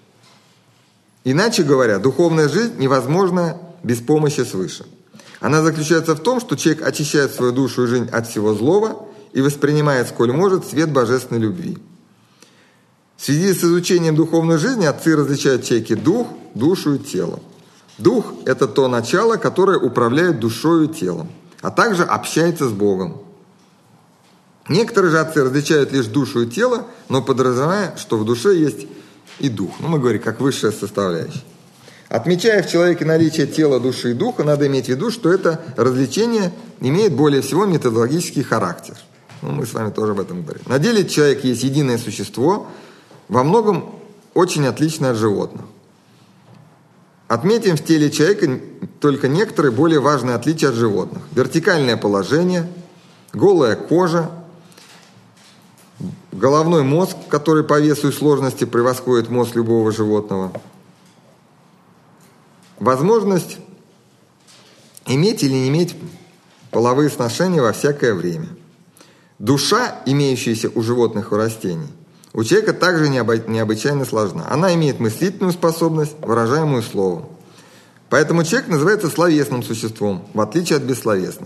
Speaker 1: Иначе говоря, духовная жизнь невозможна без помощи свыше. Она заключается в том, что человек очищает свою душу и жизнь от всего злого и воспринимает, сколь может, свет божественной любви. В связи с изучением духовной жизни отцы различают в человеке дух, душу и тело. Дух – это то начало, которое управляет душой и телом, а также общается с Богом. Некоторые же отцы различают лишь душу и тело, но подразумевая, что в душе есть и дух. Ну, мы говорим, как высшая составляющая. Отмечая в человеке наличие тела, души и духа, надо иметь в виду, что это развлечение имеет более всего методологический характер. Ну, мы с вами тоже об этом говорим. На деле человек есть единое существо, во многом очень отличное от животных. Отметим в теле человека только некоторые более важные отличия от животных. Вертикальное положение, голая кожа, головной мозг, который по весу и сложности превосходит мозг любого животного. Возможность иметь или не иметь половые сношения во всякое время. Душа, имеющаяся у животных и растений, у человека также необычайно сложна. Она имеет мыслительную способность, выражаемую словом. Поэтому человек называется словесным существом, в отличие от бессловесных.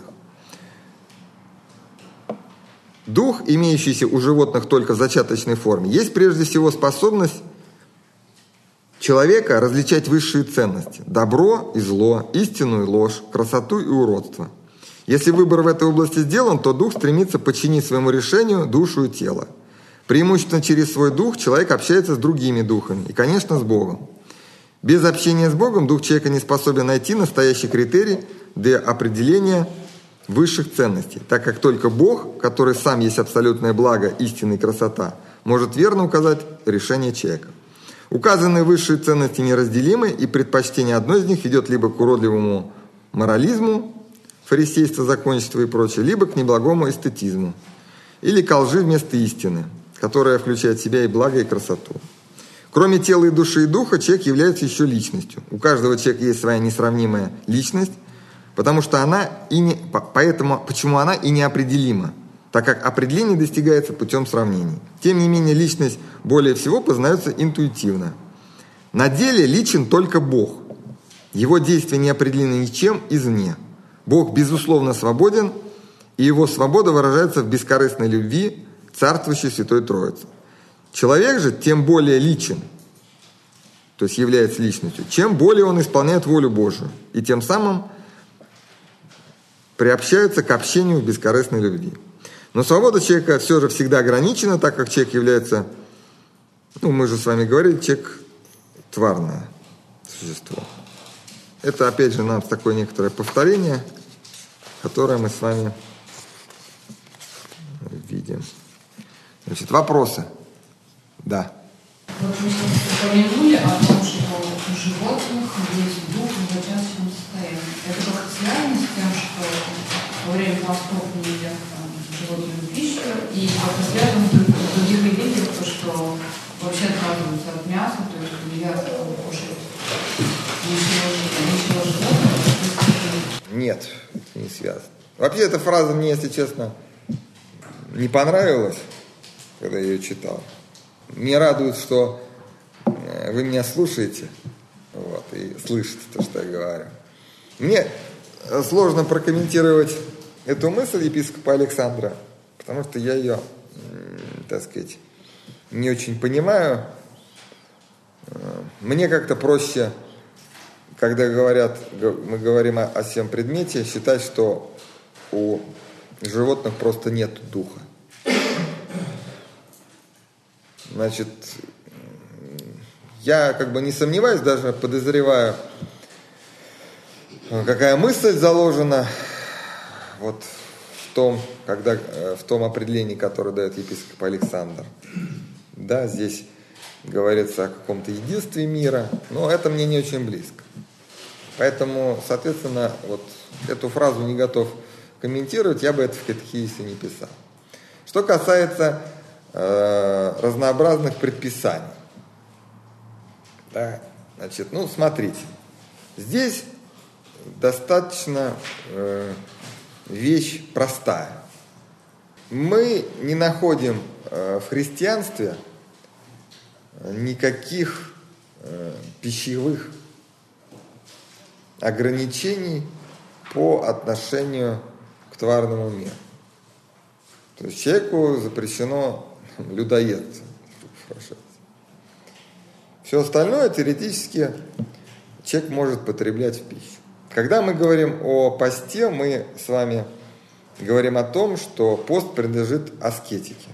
Speaker 1: Дух, имеющийся у животных только в зачаточной форме, есть прежде всего способность человека различать высшие ценности – добро и зло, истину и ложь, красоту и уродство. Если выбор в этой области сделан, то дух стремится подчинить своему решению душу и тело. Преимущественно через свой дух человек общается с другими духами и, конечно, с Богом. Без общения с Богом дух человека не способен найти настоящий критерий для определения высших ценностей, так как только Бог, который сам есть абсолютное благо, истина и красота, может верно указать решение человека. Указанные высшие ценности неразделимы, и предпочтение одной из них ведет либо к уродливому морализму, фарисейство, законничество и прочее, либо к неблагому эстетизму, или к лжи вместо истины, которая включает в себя и благо, и красоту. Кроме тела и души и духа, человек является еще личностью. У каждого человека есть своя несравнимая личность, потому что она и не, поэтому, почему она и неопределима, так как определение достигается путем сравнений. Тем не менее, личность более всего познается интуитивно. На деле личен только Бог. Его действия не определены ничем извне. Бог, безусловно, свободен, и его свобода выражается в бескорыстной любви царствующей Святой Троицы. Человек же тем более личен, то есть является личностью, чем более он исполняет волю Божию, и тем самым приобщается к общению в бескорыстной любви. Но свобода человека все же всегда ограничена, так как человек является, ну, мы же с вами говорили, человек тварное существо. Это, опять же, нам такое некоторое повторение, которое мы с вами видим. Значит, вопросы? Да.
Speaker 4: Вот мы сейчас упомянули о том, что у животных есть дух в зачаточном состоянии. Это как связано с тем, что во время постов не едят животную пищу, и как связано с других религиях, то, что вообще отказываются от мяса, то есть нельзя кушать ничего, ничего животного.
Speaker 1: Нет, это не связано. Вообще эта фраза мне, если честно, не понравилась, когда я ее читал. Мне радует, что вы меня слушаете, вот, и слышите то, что я говорю. Мне сложно прокомментировать эту мысль епископа Александра, потому что я ее, так сказать, не очень понимаю. Мне как-то проще, когда говорят, мы говорим о, о всем предмете, считать, что у животных просто нет духа. Значит, я как бы не сомневаюсь, даже подозреваю, какая мысль заложена вот в том, когда, в том определении, которое дает епископ Александр. Да, здесь говорится о каком-то единстве мира, но это мне не очень близко. Поэтому, соответственно, вот эту фразу не готов комментировать, я бы это в катехизисе не писал. Что касается э, разнообразных предписаний. Да, значит, ну, смотрите. Здесь достаточно э, вещь простая. Мы не находим э, в христианстве никаких э, пищевых ограничений по отношению к тварному миру. То есть человеку запрещено людоедство. Все остальное теоретически человек может потреблять в пищу. Когда мы говорим о посте, мы с вами говорим о том, что пост принадлежит аскетике.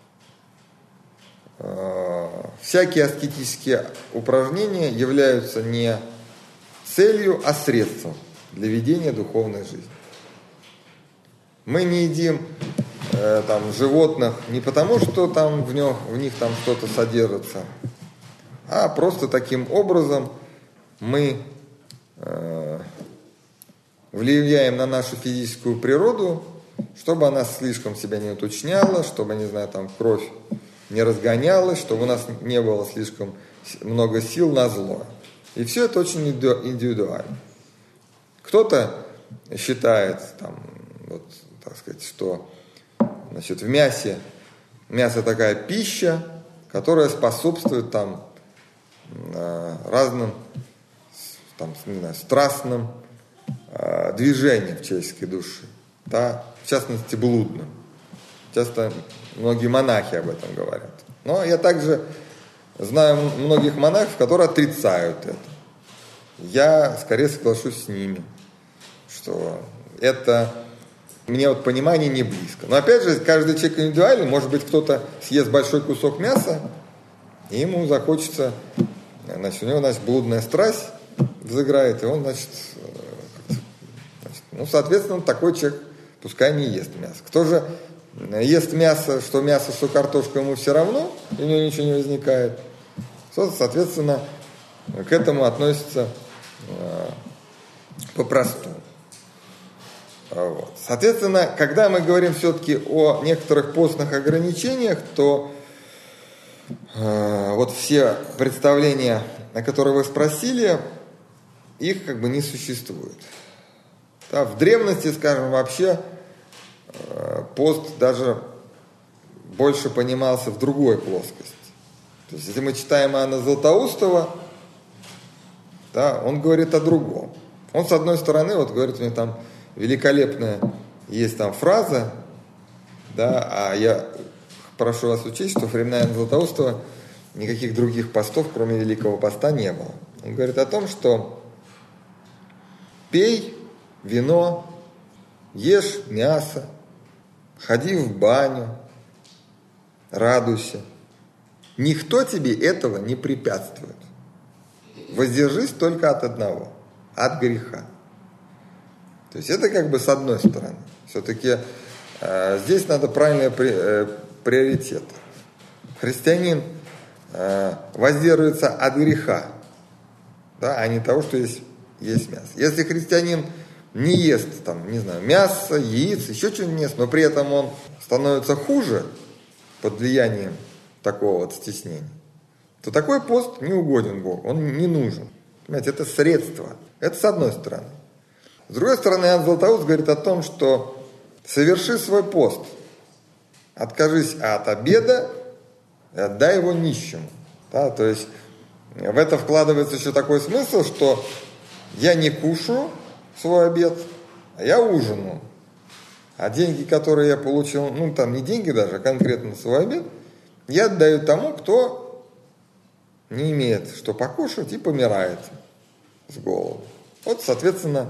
Speaker 1: Всякие аскетические упражнения являются не целью, а средством для ведения духовной жизни. Мы не едим э, там, животных не потому, что там в, нем, в них там что-то содержится, а просто таким образом мы э, влияем на нашу физическую природу, чтобы она слишком себя не уточняла, чтобы, не знаю, там кровь не разгонялась, чтобы у нас не было слишком много сил на зло. И все это очень индивидуально. Кто-то считает, там, вот, так сказать, что Значит, в мясе, мясо такая пища, которая способствует там разным там, не знаю, страстным э, движениям в человеческой душе, да? В частности, блудным. Часто многие монахи об этом говорят. Но я также знаю многих монахов, которые отрицают это. Я скорее соглашусь с ними, что это мне вот понимание не близко. Но опять же, каждый человек индивидуальный. Может быть, кто-то съест большой кусок мяса, и ему захочется, значит, у него, значит, блудная страсть взыграет, и он, значит, значит, ну, соответственно, такой человек пускай не ест мясо. Кто же ест мясо, что мясо, что картошка, ему все равно, и у него ничего не возникает, соответственно, к этому относится э, по-простому. Вот. Соответственно, когда мы говорим все-таки о некоторых постных ограничениях, то э, вот все представления, о которых вы спросили, их как бы не существует. Да, в древности, скажем, вообще э, пост даже больше понимался в другой плоскости. То есть, если мы читаем Иоанна Златоустова, да, он говорит о другом. Он, с одной стороны, вот говорит, у него там великолепная есть там фраза, да, а я прошу вас учесть, что в времена Иоанна Златоустова никаких других постов, кроме Великого Поста, не было. Он говорит о том, что пей вино, ешь мясо, ходи в баню, радуйся. Никто тебе этого не препятствует. Воздержись только от одного, от греха. То есть это как бы с одной стороны. Все-таки э, здесь надо правильный при, э, приоритет. Христианин э, воздерживается от греха, да, а не того, что есть, есть мясо. Если христианин не ест, там, не знаю, мясо, яиц, еще что-нибудь не ест, но при этом он становится хуже под влиянием такого вот стеснения, то такой пост не угоден Богу, он не нужен. Понимаете, это средство. Это с одной стороны. С другой стороны, Иоанн Златоуст говорит о том, что соверши свой пост, откажись от обеда и отдай его нищему. Да, то есть в это вкладывается еще такой смысл, что я не кушаю свой обед, а я ужинаю. А деньги, которые я получил, ну там не деньги даже, а конкретно свой обед, я отдаю тому, кто не имеет что покушать и помирает с голоду. Вот, соответственно,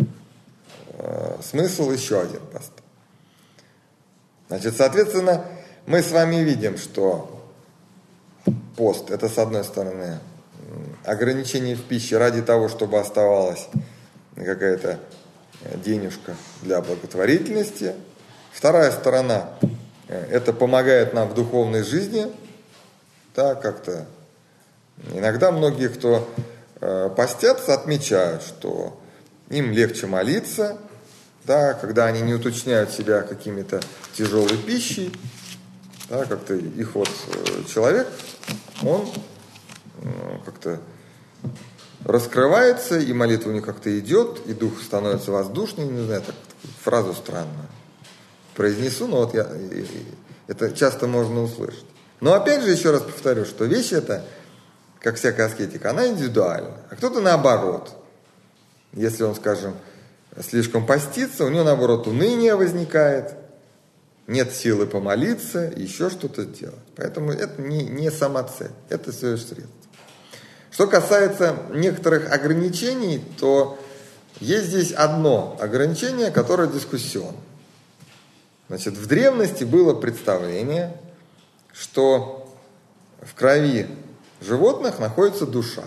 Speaker 1: смысл еще один пост. Значит, соответственно, мы с вами видим, что пост – это, с одной стороны, ограничение в пище ради того, чтобы оставалась какая-то денежка для благотворительности. Вторая сторона – это помогает нам в духовной жизни. Да, как-то иногда многие, кто постятся, отмечают, что им легче молиться, да, когда они не уточняют себя какими-то тяжелой пищей, да, как-то их вот человек, он как-то раскрывается, и молитва у них как-то идет, и дух становится воздушнее, не знаю, так, фразу странную произнесу, но вот я, это часто можно услышать. Но опять же, еще раз повторю, что вещь эта, как всякая аскетика, она индивидуальна, а кто-то наоборот. Если он, скажем, слишком постится, у него, наоборот, уныние возникает, нет силы помолиться, еще что-то делать. Поэтому это не, не самоцель, это всего лишь средство. Что касается некоторых ограничений, то есть здесь одно ограничение, которое дискуссионно. Значит, в древности было представление, что в крови животных находится душа.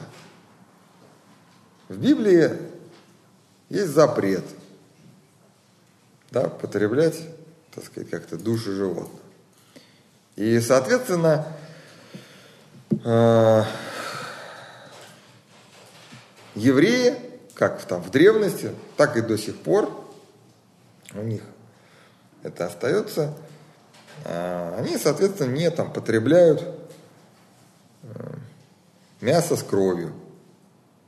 Speaker 1: В Библии есть запрет, да, потреблять, так сказать, как-то души животных. И, соответственно, э, евреи, как там в древности, так и до сих пор, у них это остается, э, они, соответственно, не там потребляют э, мясо с кровью.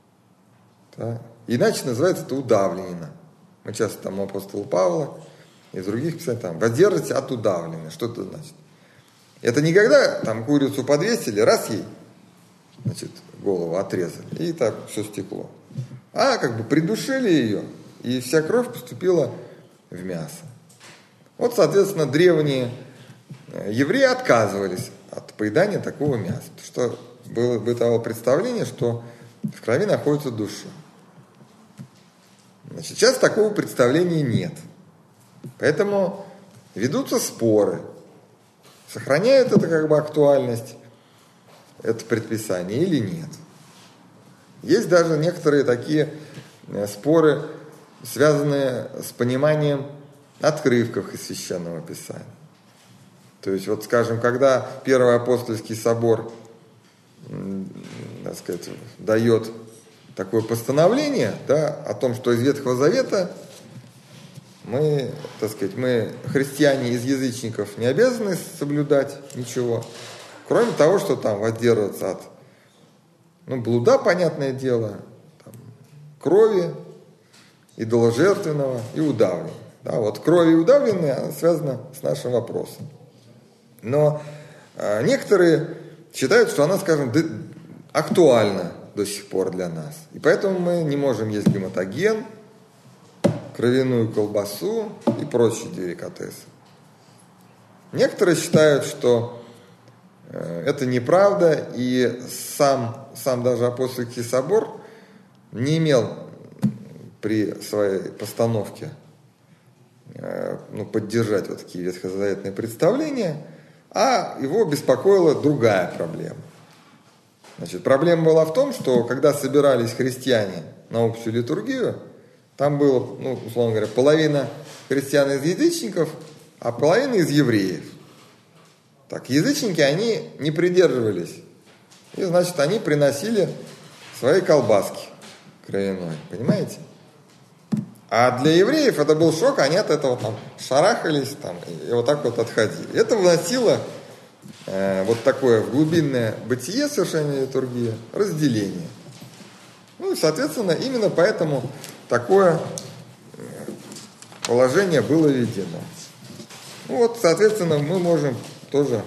Speaker 1: Да. Иначе называется это удавлено. Мы часто там у апостола Павла и в других писаниях там воздержитесь от удавления. Что это значит? Это не когда там курицу подвесили, раз ей, значит, голову отрезали, и так все стекло. А как бы придушили ее, и вся кровь поступила в мясо. Вот, соответственно, древние евреи отказывались от поедания такого мяса, потому что было бытовое представление, что в крови находится душа. Значит, сейчас такого представления нет. Поэтому ведутся споры. Сохраняет это как бы актуальность, это предписание или нет. Есть даже некоторые такие споры, связанные с пониманием отрывков из Священного Писания. То есть, вот, скажем, когда Первый Апостольский собор, так сказать, дает такое постановление, да, о том, что из Ветхого Завета мы, так сказать, мы, христиане из язычников, не обязаны соблюдать ничего, кроме того, что там воздерживаться от, ну, блуда, понятное дело, там, крови, идоложертвенного и удавления. Да, вот кровь и удавленное, она связана с нашим вопросом. Но э, некоторые считают, что она, скажем, актуальна до сих пор для нас. И поэтому мы не можем есть гематоген, кровяную колбасу и прочие деликатесы. Некоторые считают, что э, это неправда, и сам, сам даже Апостольский собор не имел при своей постановке э, ну, поддержать вот такие ветхозаветные представления, а его беспокоила другая проблема. Значит, проблема была в том, что когда собирались христиане на общую литургию, там было, ну, условно говоря, половина христиан из язычников, а половина из евреев. Так, язычники, они не придерживались. И, значит, они приносили свои колбаски кровяной, понимаете? А для евреев это был шок, они от этого там шарахались там, и вот так вот отходили. Это вносило э, вот такое в глубинное бытие совершения литургии разделение. Ну и, соответственно, именно поэтому такое положение было введено. Ну вот, соответственно, мы можем тоже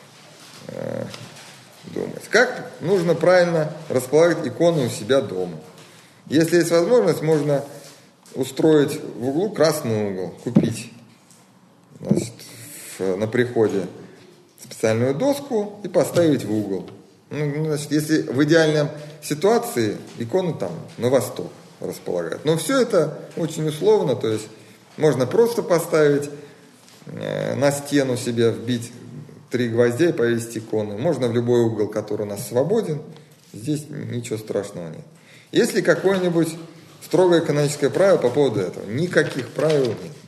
Speaker 1: э, думать, как нужно правильно располагать икону у себя дома. Если есть возможность, можно устроить в углу красный угол, купить, значит, в, на приходе специальную доску и поставить в угол. Ну, значит, если в идеальной ситуации икону там на восток располагают. Но все это очень условно, то есть можно просто поставить э, на стену себе, вбить три гвоздя и повесить иконы. Можно в любой угол, который у нас свободен. Здесь ничего страшного нет. Если какое-нибудь строгое каноническое правило по поводу этого? Никаких правил нет.